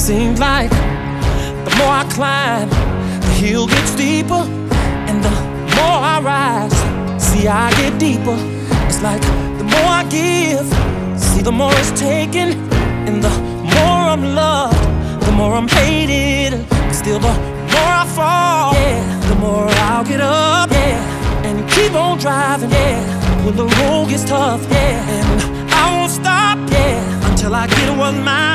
Seems like the more I climb, the hill gets steeper, and the more I rise, see I get deeper. It's like the more I give, see the more it's taken, and the more I'm loved, the more I'm hated. Still the more I fall, yeah, the more I'll get up, yeah, and keep on driving, yeah, when the road gets tough, yeah, and I won't stop, yeah, until I get what's mine.